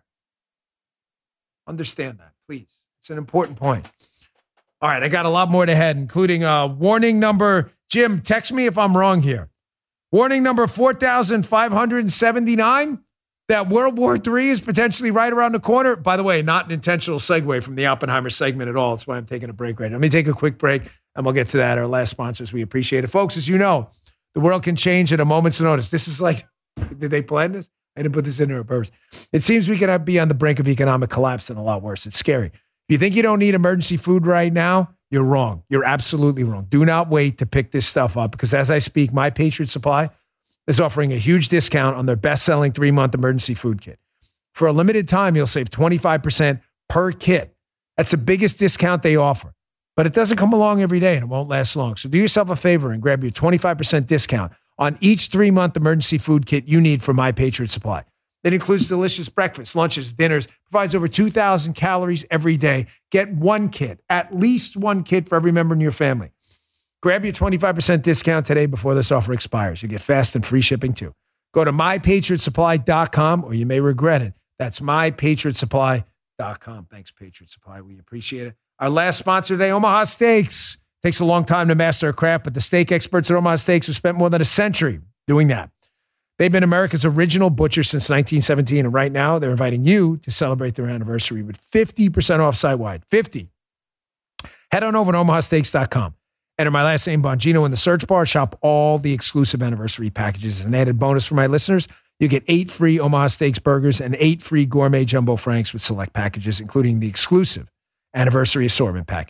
Understand that, please. It's an important point. All right, I got a lot more to head, including uh, warning number, Jim, text me if I'm wrong here. Warning number four thousand five hundred seventy-nine, that World War Three is potentially right around the corner. By the way, not an intentional segue from the Oppenheimer segment at all. That's why I'm taking a break right now. Let me take a quick break, and we'll get to that. Our last sponsors, we appreciate it. Folks, as you know, the world can change at a moment's notice. This is like, did they plan this? I didn't put this in there on purpose. It seems we could be on the brink of economic collapse and a lot worse. It's scary. If you think you don't need emergency food right now, you're wrong. You're absolutely wrong. Do not wait to pick this stuff up because as I speak, My Patriot Supply is offering a huge discount on their best-selling three-month emergency food kit. For a limited time, you'll save twenty-five percent per kit. That's the biggest discount they offer. But it doesn't come along every day and it won't last long. So do yourself a favor and grab your twenty-five percent discount on each three-month emergency food kit you need from My Patriot Supply. It includes delicious breakfasts, lunches, dinners, provides over two thousand calories every day. Get one kit, at least one kit for every member in your family. Grab your twenty-five percent discount today before this offer expires. You get fast and free shipping too. Go to my patriot supply dot com or you may regret it. That's my patriot supply dot com. Thanks, Patriot Supply. We appreciate it. Our last sponsor today, Omaha Steaks. Takes a long time to master a craft, but the steak experts at Omaha Steaks have spent more than a century doing that. They've been America's original butcher since nineteen seventeen, and right now they're inviting you to celebrate their anniversary with fifty percent off site-wide. fifty. Head on over to omaha steaks dot com. Enter my last name, Bongino, in the search bar. Shop all the exclusive anniversary packages. As an added bonus for my listeners, you get eight free Omaha Steaks burgers and eight free gourmet jumbo franks with select packages, including the exclusive anniversary assortment package. It's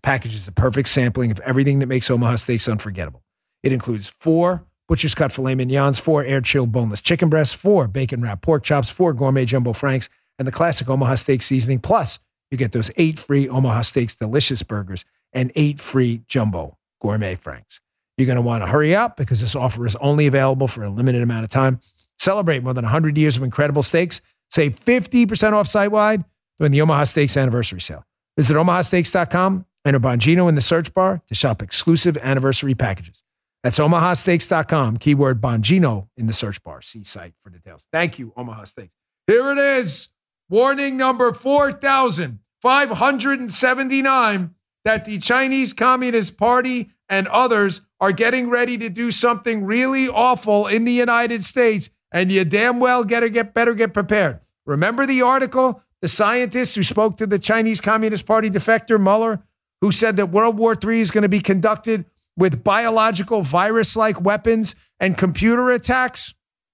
package is the perfect sampling of everything that makes Omaha Steaks unforgettable. It includes four butcher's cut filet mignons, four air-chilled boneless chicken breasts, four bacon-wrapped pork chops, four gourmet jumbo franks, and the classic Omaha Steak seasoning. Plus, you get those eight free Omaha Steaks delicious burgers and eight free jumbo gourmet franks. You're going to want to hurry up because this offer is only available for a limited amount of time. Celebrate more than one hundred years of incredible steaks. Save fifty percent off site-wide during the Omaha Steaks anniversary sale. Visit omaha steaks dot com, enter Bongino in the search bar to shop exclusive anniversary packages. That's omaha steaks dot com, keyword Bongino in the search bar. See site for details. Thank you, Omaha Steaks. Here it is. Warning number four thousand five hundred seventy-nine that the Chinese Communist Party and others are getting ready to do something really awful in the United States, and you damn well gotta get better get prepared. Remember the article, the scientist who spoke to the Chinese Communist Party defector Mueller, who said that World War Three is going to be conducted with biological virus-like weapons and computer attacks?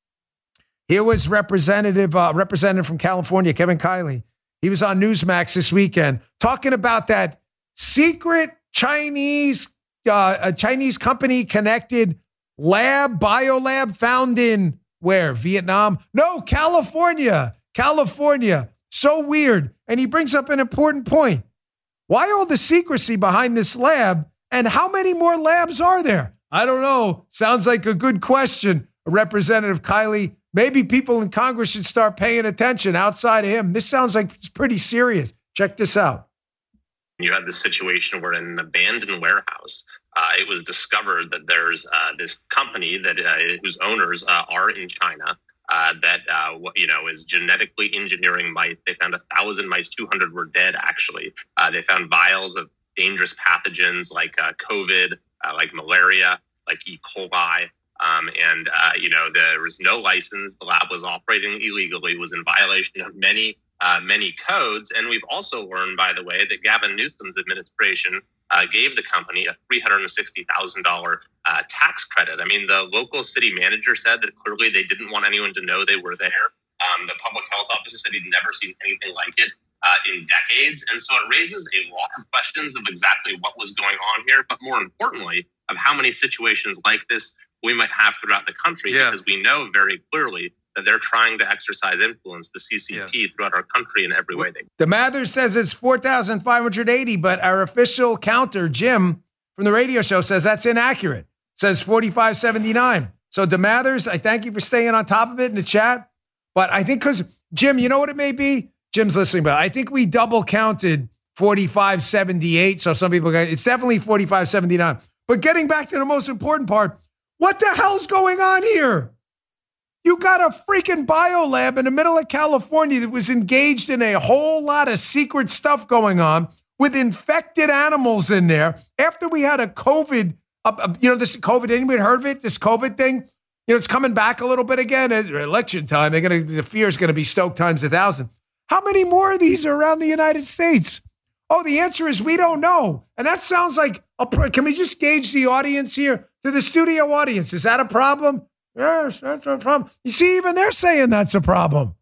Here was Representative uh, Representative from California, Kevin Kiley. He was on Newsmax this weekend talking about that secret Chinese uh, a Chinese company connected lab, biolab found in where? Vietnam? No, California. California. So weird. And he brings up an important point. Why all the secrecy behind this lab? And how many more labs are there? I don't know. Sounds like a good question, Representative Kiley. Maybe people in Congress should start paying attention outside of him. This sounds like it's pretty serious. Check this out. You had this situation where in an abandoned warehouse, uh, it was discovered that there's uh, this company that uh, whose owners uh, are in China uh, that uh, you know is genetically engineering mice. They found a thousand mice, two hundred were dead. Actually, uh, they found vials of dangerous pathogens like uh, COVID, uh, like malaria, like E. coli. Um, and, uh, you know, there was no license. The lab was operating illegally, was in violation of many, uh, many codes. And we've also learned, by the way, that Gavin Newsom's administration uh, gave the company a three hundred sixty thousand dollars uh, tax credit. I mean, the local city manager said that clearly they didn't want anyone to know they were there. Um, the public health officer said he'd never seen anything like it uh, in decades. And so it raises a lot of questions of exactly what was going on here, but more importantly, of how many situations like this we might have throughout the country, yeah. because we know very clearly that they're trying to exercise influence, the C C P, yeah. throughout our country in every way. They The Mather says it's four thousand five hundred eighty, but our official counter, Jim, from the radio show says that's inaccurate. It says forty-five seventy-nine. So DeMathers, I thank you for staying on top of it in the chat. But I think because, Jim, you know what it may be? Jim's listening, but I think we double counted forty-five seventy-eight. So some people got, it's definitely forty-five seventy-nine. But getting back to the most important part, what the hell's going on here? You got a freaking biolab in the middle of California that was engaged in a whole lot of secret stuff going on with infected animals in there. After we had a COVID, uh, you know, this COVID, anybody heard of it? This COVID thing? You know, it's coming back a little bit again. At election time, they're gonna, the fear is going to be stoked times a thousand. How many more of these are around the United States? Oh, the answer is we don't know. And that sounds like, a, can we just gauge the audience here to the studio audience? Is that a problem? Yes, that's a problem. You see, even they're saying that's a problem.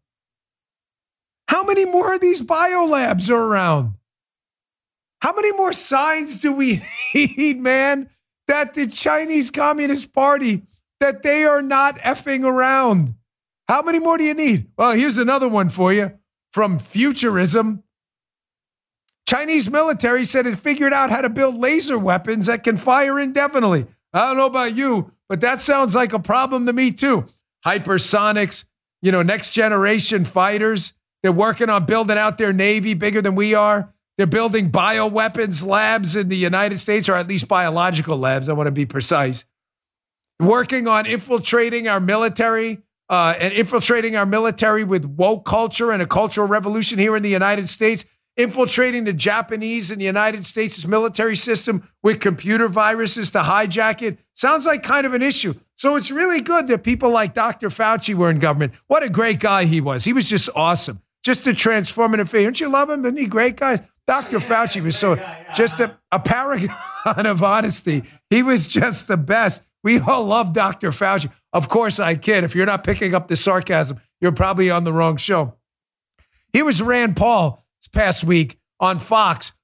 How many more of these biolabs are around? How many more signs do we need, man, that the Chinese Communist Party, that they are not effing around? How many more do you need? Well, here's another one for you from Futurism. Chinese military said it figured out how to build laser weapons that can fire indefinitely. I don't know about you, but that sounds like a problem to me too. Hypersonics, you know, next generation fighters. They're working on building out their Navy bigger than we are. They're building bioweapons labs in the United States, or at least biological labs. I want to be precise. Working on infiltrating our military uh, and infiltrating our military with woke culture and a cultural revolution here in the United States. Infiltrating the Japanese and the United States' military system with computer viruses to hijack it. Sounds like kind of an issue. So it's really good that people like Doctor Fauci were in government. What a great guy he was. He was just awesome. Just a transformative figure. Don't you love him? Isn't he a great guy? Doctor Fauci was so just a, a paragon of honesty. He was just the best. We all love Doctor Fauci. Of course I kid. If you're not picking up the sarcasm, you're probably on the wrong show. Here was Rand Paul this past week on Fox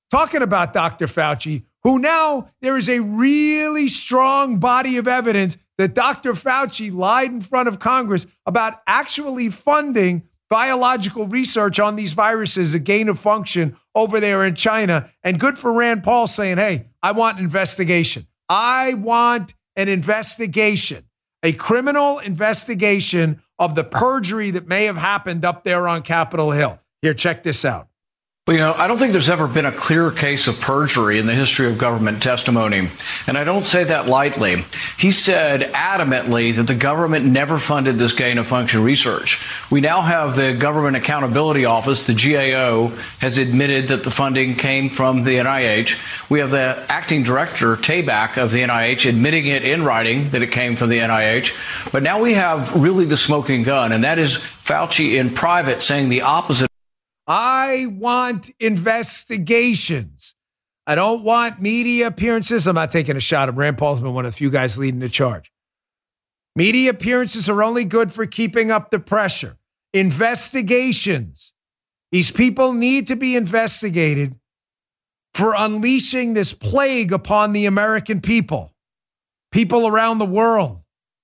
talking about Doctor Fauci, who now there is a really strong body of evidence that Doctor Fauci lied in front of Congress about actually funding biological research on these viruses, a gain of function over there in China. And good for Rand Paul saying, hey, I want an investigation. I want an investigation, a criminal investigation of the perjury that may have happened up there on Capitol Hill. Here, check this out. Well, you know, I don't think there's ever been a clear case of perjury in the history of government testimony, and I don't say that lightly. He said adamantly that the government never funded this gain of function research. We now have the Government Accountability Office, the G A O, has admitted that the funding came from the N I H. We have the acting director, Tabak, of the N I H, admitting it in writing that it came from the N I H. But now we have really the smoking gun, and that is Fauci in private saying the opposite. I want investigations. I don't want media appearances. I'm not taking a shot at Rand Paul's been one of the few guys leading the charge. Media appearances are only good for keeping up the pressure. Investigations. These people need to be investigated for unleashing this plague upon the American people, people around the world.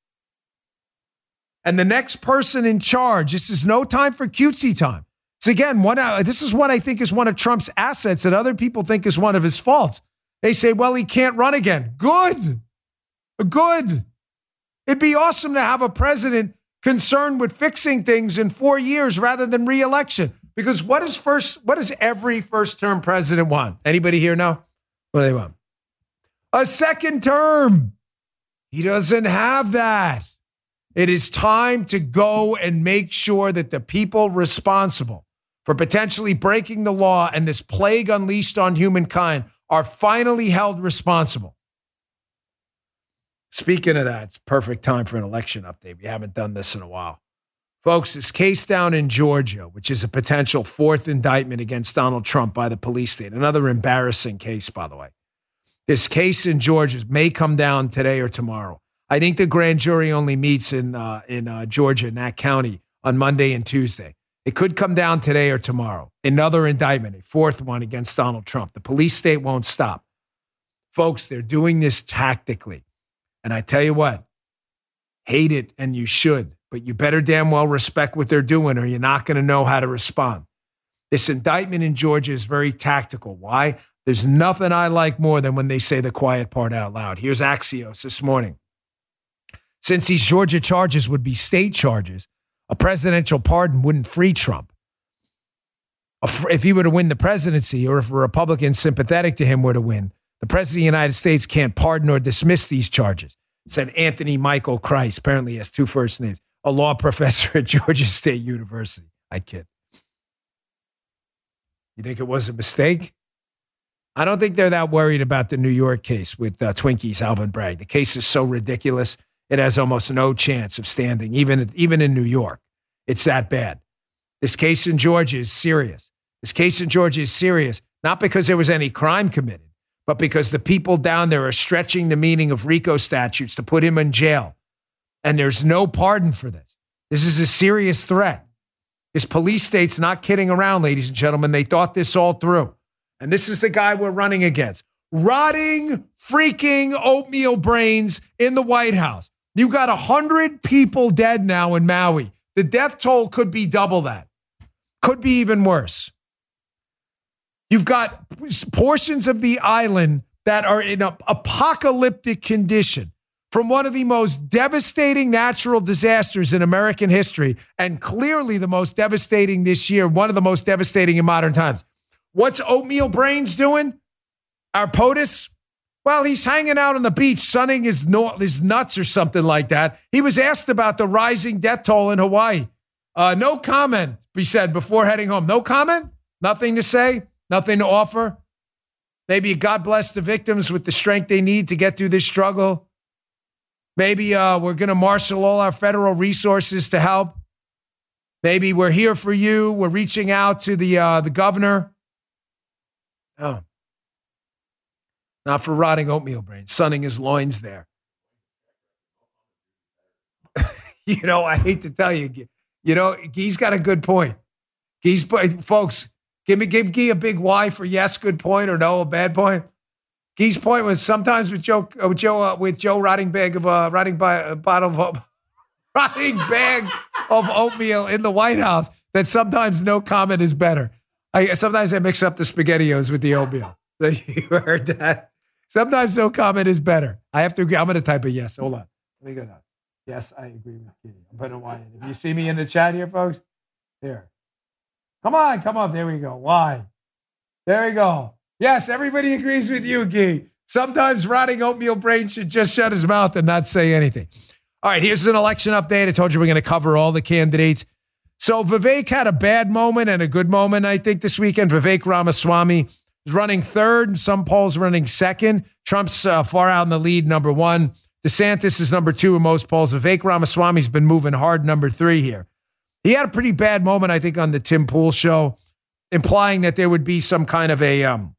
And the next person in charge, this is no time for cutesy time. So again, one, this is what I think is one of Trump's assets that other people think is one of his faults. They say, well, he can't run again. Good. Good. It'd be awesome to have a president concerned with fixing things in four years rather than re-election. Because what is first? What does every first-term president want? Anybody here know? What do they want? A second term. He doesn't have that. It is time to go and make sure that the people responsible for potentially breaking the law and this plague unleashed on humankind are finally held responsible. Speaking of that, it's perfect time for an election update. We haven't done this in a while. Folks, this case down in Georgia, which is a potential fourth indictment against Donald Trump by the police state, another embarrassing case, by the way. This case in Georgia may come down today or tomorrow. I think the grand jury only meets in uh, in uh, Georgia, in that county, on Monday and Tuesday. It could come down today or tomorrow. Another indictment, a fourth one against Donald Trump. The police state won't stop. Folks, they're doing this tactically. And I tell you what, hate it and you should, but you better damn well respect what they're doing or you're not going to know how to respond. This indictment in Georgia is very tactical. Why? There's nothing I like more than when they say the quiet part out loud. Here's Axios this morning. Since these Georgia charges would be state charges, a presidential pardon wouldn't free Trump. If he were to win the presidency or if a Republican sympathetic to him were to win, the president of the United States can't pardon or dismiss these charges, said Anthony Michael Christ. Apparently he has two first names, a law professor at Georgia State University. I kid. You think it was a mistake? I don't think they're that worried about the New York case with uh, Twinkies Alvin Bragg. The case is so ridiculous. It has almost no chance of standing, even, even in New York. It's that bad. This case in Georgia is serious. This case in Georgia is serious, not because there was any crime committed, but because the people down there are stretching the meaning of RICO statutes to put him in jail. And there's no pardon for this. This is a serious threat. This police state's not kidding around, ladies and gentlemen. They thought this all through. And this is the guy we're running against. Rotting freaking oatmeal brains in the White House. You got one hundred people dead now in Maui. The death toll could be double that. Could be even worse. You've got portions of the island that are in an apocalyptic condition from one of the most devastating natural disasters in American history, and clearly the most devastating this year, one of the most devastating in modern times. What's Oatmeal Brains doing? Our POTUS? Well, he's hanging out on the beach, sunning his, no- his nuts or something like that. He was asked about the rising death toll in Hawaii. Uh, no comment, he said before heading home. No comment? Nothing to say? Nothing to offer? Maybe God bless the victims with the strength they need to get through this struggle. Maybe uh, we're going to marshal all our federal resources to help. Maybe we're here for you. We're reaching out to the uh, the governor. Oh. Not for rotting oatmeal brains, sunning his loins there. You know, I hate to tell you, you know, he's got a good point. He's, folks, Give me, give Guy a big Y for yes, good point, or no, a bad point. Guy's point was sometimes with Joe, uh, with Joe, uh, with Joe rotting bag of uh, rotting by a bottle of rotting bag of oatmeal in the White House. That sometimes no comment is better. I sometimes I mix up the SpaghettiOs with the oatmeal. You heard that? Sometimes no comment is better. I have to agree. I'm going to type a yes. Hold on. Let me go down. Yes, I agree with you. I'm putting a Y in. If you see me in the chat here, folks, here. Come on, come up. There we go. Why? There we go. Yes, everybody agrees with you, Guy. Sometimes rotting oatmeal brain should just shut his mouth and not say anything. All right, here's an election update. I told you we're going to cover all the candidates. So Vivek had a bad moment and a good moment, I think, this weekend. Vivek Ramaswamy is running third, and some polls running second. Trump's uh, far out in the lead, number one. DeSantis is number two in most polls. Vivek Ramaswamy's been moving hard, number three here. He had a pretty bad moment, I think, on the Tim Pool show, implying that there would be some kind of a um,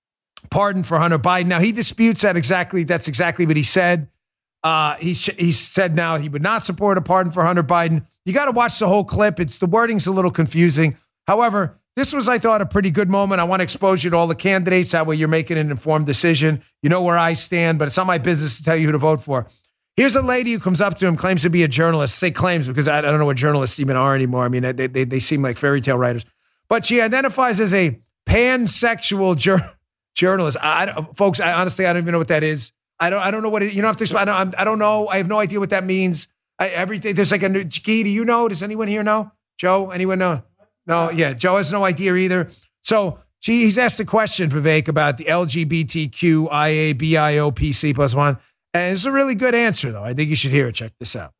pardon for Hunter Biden. Now, he disputes that exactly. That's exactly what he said. Uh, he, he said now he would not support a pardon for Hunter Biden. You got to watch the whole clip. It's the wording's a little confusing. However, this was, I thought, a pretty good moment. I want to expose you to all the candidates. That way you're making an informed decision. You know where I stand, but it's not my business to tell you who to vote for. Here's a lady who comes up to him, claims to be a journalist. Say claims because I, I don't know what journalists even are anymore. I mean, they, they, they seem like fairy tale writers. But she identifies as a pansexual jur- journalist. I, I, folks, I honestly, I don't even know what that is. I don't. I don't know what it. You don't have to explain. I don't, I don't know. I have no idea what that means. I, everything. There's like a new. Guy, do you know? Does anyone here know? Joe? Anyone know? No. Yeah. Joe has no idea either. So she, he's asked a question, Vivek, about the L G B T Q I A B I O P C plus one, and it's a really good answer, though. I think you should hear it. Check this out.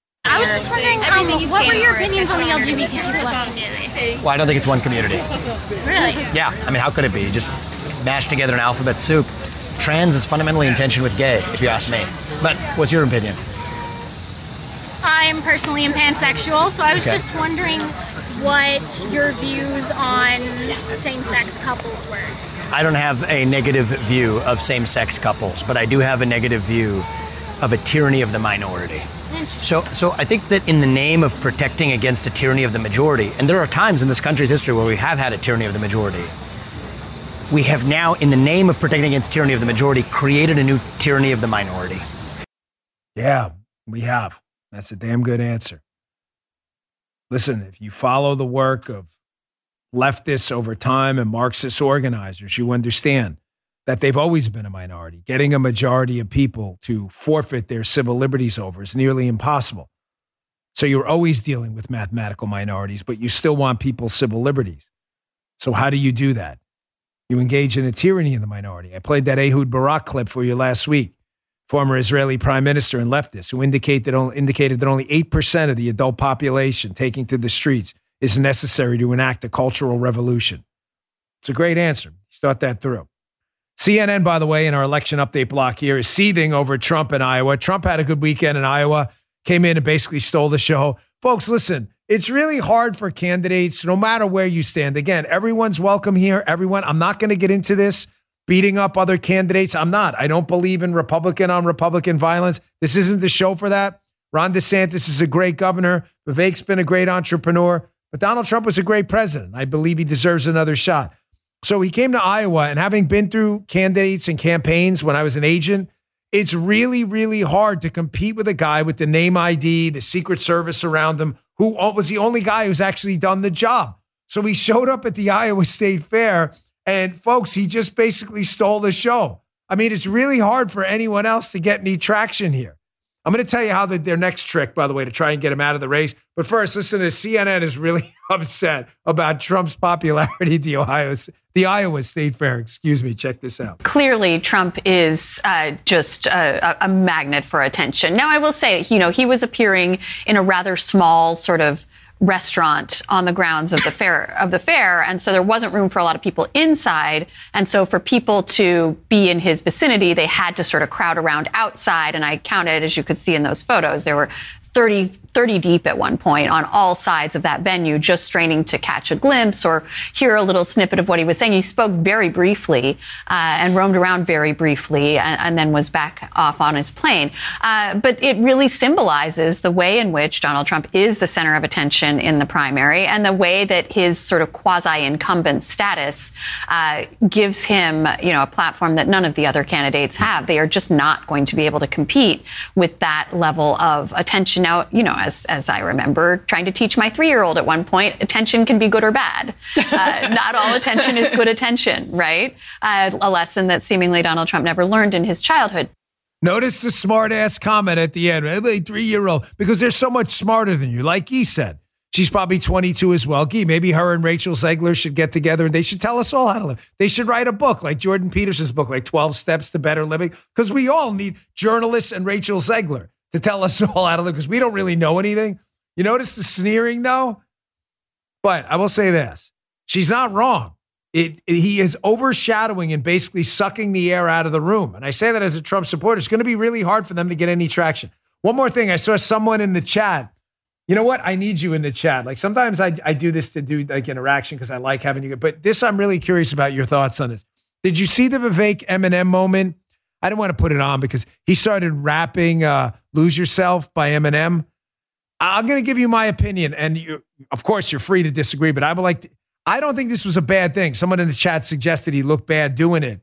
I was just wondering, um, what were your opinions on the L G B T Q plus community? Well, I don't think it's one community. Really? Yeah. I mean, how could it be? Just mashed together an alphabet soup. Trans is fundamentally in tension with gay, if you ask me. But what's your opinion? I'm personally pansexual, so I was Okay. just wondering what your views on same-sex couples were. I don't have a negative view of same-sex couples, but I do have a negative view of a tyranny of the minority. So, so I think that in the name of protecting against a tyranny of the majority, and there are times in this country's history where we have had a tyranny of the majority, we have now, in the name of protecting against tyranny of the majority, created a new tyranny of the minority. Yeah, we have. That's a damn good answer. Listen, if you follow the work of leftists over time and Marxist organizers, you understand that they've always been a minority. Getting a majority of people to forfeit their civil liberties over is nearly impossible. So you're always dealing with mathematical minorities, but you still want people's civil liberties. So how do you do that? You engage in a tyranny in the minority. I played that Ehud Barak clip for you last week, former Israeli prime minister and leftist, who indicate that only, indicated that only eight percent of the adult population taking to the streets is necessary to enact a cultural revolution. It's a great answer. He's thought that through. C N N, by the way, in our election update block here, is seething over Trump in Iowa. Trump had a good weekend in Iowa, came in and basically stole the show. Folks, listen. It's really hard for candidates, no matter where you stand. Again, everyone's welcome here. Everyone, I'm not going to get into this, beating up other candidates. I'm not. I don't believe in Republican on Republican violence. This isn't the show for that. Ron DeSantis is a great governor. Vivek's been a great entrepreneur. But Donald Trump was a great president. I believe he deserves another shot. So he came to Iowa, and having been through candidates and campaigns when I was an agent, it's really, really hard to compete with a guy with the name I D, the Secret Service around him, who was the only guy who's actually done the job. So he showed up at the Iowa State Fair, and folks, he just basically stole the show. I mean, it's really hard for anyone else to get any traction here. I'm going to tell you how the, their next trick, by the way, to try and get him out of the race. But first, listen to C N N is really upset about Trump's popularity at the Ohio, the Iowa State Fair. Excuse me. Check this out. Clearly, Trump is uh, just a, a magnet for attention. Now, I will say, you know, he was appearing in a rather small sort of restaurant on the grounds of the fair of the fair. And so there wasn't room for a lot of people inside. And so for people to be in his vicinity, they had to sort of crowd around outside. And I counted, as you could see in those photos, there were thirty thirty deep at one point on all sides of that venue, just straining to catch a glimpse or hear a little snippet of what he was saying. He spoke very briefly uh, and roamed around very briefly and, and then was back off on his plane. Uh, but it really symbolizes the way in which Donald Trump is the center of attention in the primary and the way that his sort of quasi-incumbent status uh, gives him, you know, a platform that none of the other candidates have. They are just not going to be able to compete with that level of attention. Now, you know, as as I remember trying to teach my three-year-old at one point, attention can be good or bad. Uh, not all attention is good attention, right? Uh, a lesson that seemingly Donald Trump never learned in his childhood. Notice the smart-ass comment at the end. A three-year-old, because they're so much smarter than you. Like Guy said, she's probably twenty-two as well. Guy, maybe her and Rachel Zegler should get together and they should tell us all how to live. They should write a book like Jordan Peterson's book, like twelve Steps to Better Living, because we all need journalists and Rachel Zegler to tell us all how to live, because we don't really know anything. You notice the sneering, though? But I will say this. She's not wrong. It, it, he is overshadowing and basically sucking the air out of the room. And I say that as a Trump supporter. It's going to be really hard for them to get any traction. One more thing. I saw someone in the chat. You know what? I need you in the chat. Like sometimes I, I do this to do like interaction because I like having you. But this, I'm really curious about your thoughts on this. Did you see the Vivek Eminem moment? I didn't want to put it on because he started rapping uh, Lose Yourself by Eminem. I'm going to give you my opinion. And you, of course, you're free to disagree, but I would like to, I don't think this was a bad thing. Someone in the chat suggested he looked bad doing it.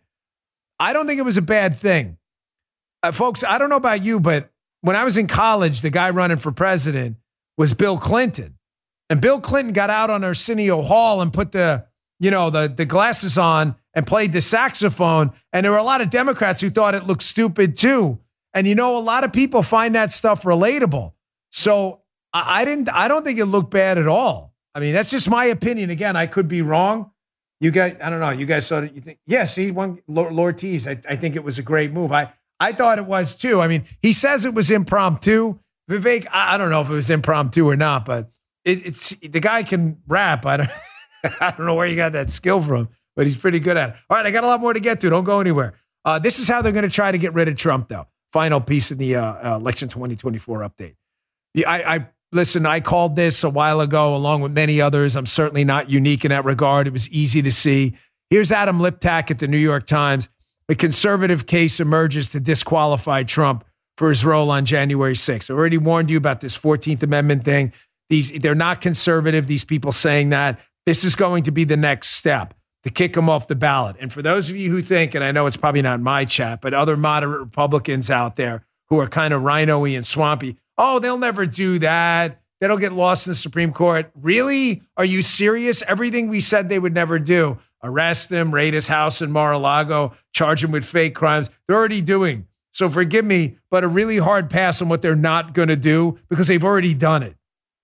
I don't think it was a bad thing. Uh, folks, I don't know about you, but when I was in college, the guy running for president was Bill Clinton. And Bill Clinton got out on Arsenio Hall and put the, you know, the, the glasses on and played the saxophone. And there were a lot of Democrats who thought it looked stupid too. And you know, a lot of people find that stuff relatable. So I, I didn't, I don't think it looked bad at all. I mean, that's just my opinion. Again, I could be wrong. You guys, I don't know. You guys saw it. You think, yeah, see, one Ortiz, I, I think it was a great move. I, I thought it was too. I mean, he says it was impromptu. Vivek, I, I don't know if it was impromptu or not, but it, it's the guy can rap. I don't, I don't know where you got that skill from, but he's pretty good at it. All right, I got a lot more to get to. Don't go anywhere. Uh, this is how they're going to try to get rid of Trump, though. Final piece in the uh, uh, election twenty twenty-four update. Yeah, I, I listen. I called this a while ago, along with many others. I'm certainly not unique in that regard. It was easy to see. Here's Adam Liptak at the New York Times. A conservative case emerges to disqualify Trump for his role on January sixth. I already warned you about this fourteenth Amendment thing. These they're not conservative. These people saying that this is going to be the next step to kick him off the ballot. And for those of you who think, and I know it's probably not my chat, but other moderate Republicans out there who are kind of rhino-y and swampy, oh, they'll never do that. They'll get lost in the Supreme Court. Really? Are you serious? Everything we said they would never do. Arrest him, raid his house in Mar-a-Lago, charge him with fake crimes. They're already doing. So forgive me, but a really hard pass on what they're not going to do because they've already done it.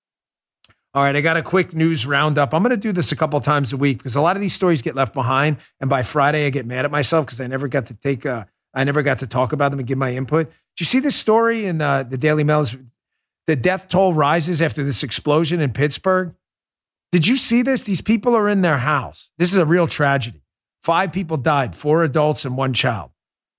All right, I got a quick news roundup. I'm going to do this a couple times a week because a lot of these stories get left behind. And by Friday, I get mad at myself because I never got to take, uh, I never got to talk about them and give my input. Did you see this story in uh, the Daily Mail? The death toll rises after this explosion in Pittsburgh. Did you see this? These people are in their house. This is a real tragedy. Five people died, four adults and one child.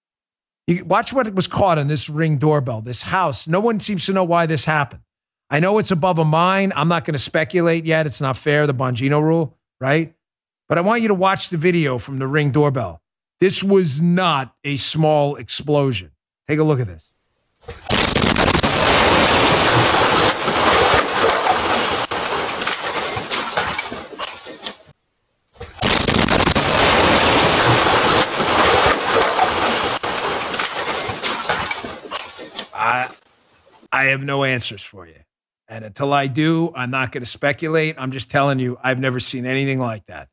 You watch what was caught on this Ring doorbell, this house. No one seems to know why this happened. I know it's above a mine. I'm not going to speculate yet. It's not fair, the Bongino rule, right? But I want you to watch the video from the Ring doorbell. This was not a small explosion. Take a look at this. I, I have no answers for you. And until I do, I'm not going to speculate. I'm just telling you, I've never seen anything like that.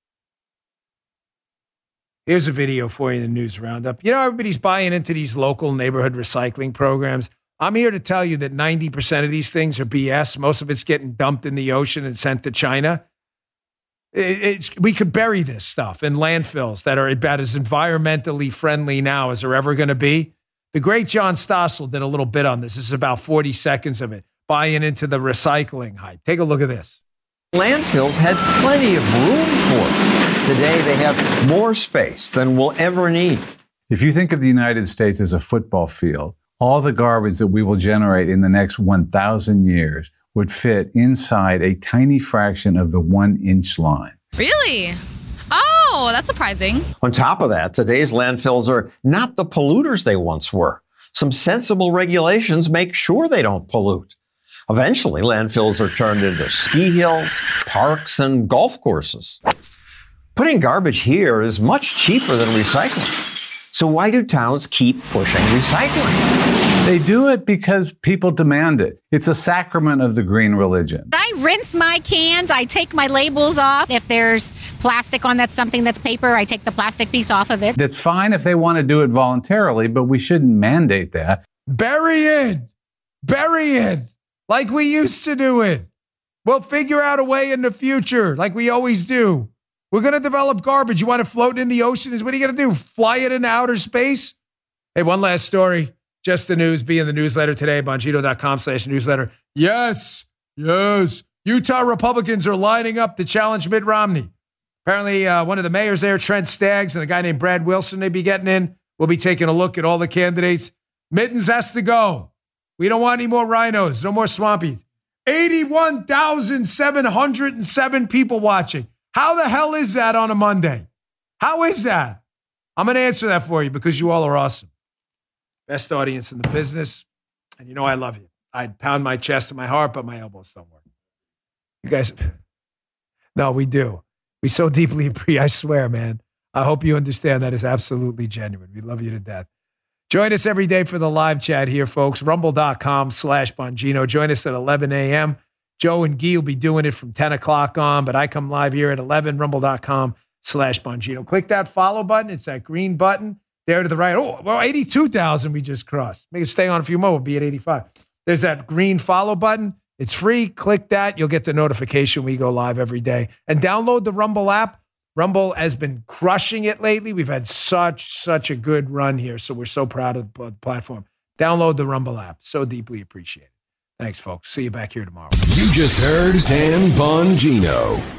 Here's a video for you in the news roundup. You know, everybody's buying into these local neighborhood recycling programs. I'm here to tell you that ninety percent of these things are B S. Most of it's getting dumped in the ocean and sent to China. It's, we could bury this stuff in landfills that are about as environmentally friendly now as they're ever going to be. The great John Stossel did a little bit on this. This is about forty seconds of it, buying into the recycling hype. Take a look at this. Landfills had plenty of room for it. Today, they have more space than we'll ever need. If you think of the United States as a football field, all the garbage that we will generate in the next one thousand years would fit inside a tiny fraction of the one-inch line. Really? Oh, that's surprising. On top of that, today's landfills are not the polluters they once were. Some sensible regulations make sure they don't pollute. Eventually, landfills are turned into ski hills, parks, and golf courses. Putting garbage here is much cheaper than recycling. So why do towns keep pushing recycling? They do it because people demand it. It's a sacrament of the green religion. I rinse my cans. I take my labels off. If there's plastic on that's something that's paper, I take the plastic piece off of it. That's fine if they want to do it voluntarily, but we shouldn't mandate that. Bury it. Bury it. Like we used to do it. We'll figure out a way in the future, like we always do. We're going to develop garbage. You want it floating in the ocean? What are you going to do? Fly it into outer space? Hey, one last story. Just the news. Be in the newsletter today, Bongino.com slash newsletter. Yes, yes. Utah Republicans are lining up to challenge Mitt Romney. Apparently, uh, one of the mayors there, Trent Staggs, and a guy named Brad Wilson, they be getting in. We'll be taking a look at all the candidates. Mittens has to go. We don't want any more rhinos. No more swampies. eighty-one thousand seven hundred seven people watching. How the hell is that on a Monday? How is that? I'm going to answer that for you because you all are awesome. Best audience in the business. And you know I love you. I'd pound my chest and my heart, but my elbows don't work. You guys, no, we do. We so deeply appreciate, I swear, man. I hope you understand that is absolutely genuine. We love you to death. Join us every day for the live chat here, folks. Rumble.com slash Bongino. Join us at eleven a.m. Joe and Guy will be doing it from ten o'clock on, but I come live here at eleven, rumble.com slash Bongino. Click that follow button. It's that green button there to the right. Oh, well, eighty-two thousand we just crossed. Make it stay on a few more. We'll be at eighty-five. There's that green follow button. It's free. Click that. You'll get the notification we go live every day. And download the Rumble app. Rumble has been crushing it lately. We've had such, such a good run here, so we're so proud of the platform. Download the Rumble app. So deeply appreciated. Thanks, folks. See you back here tomorrow. You just heard Dan Bongino.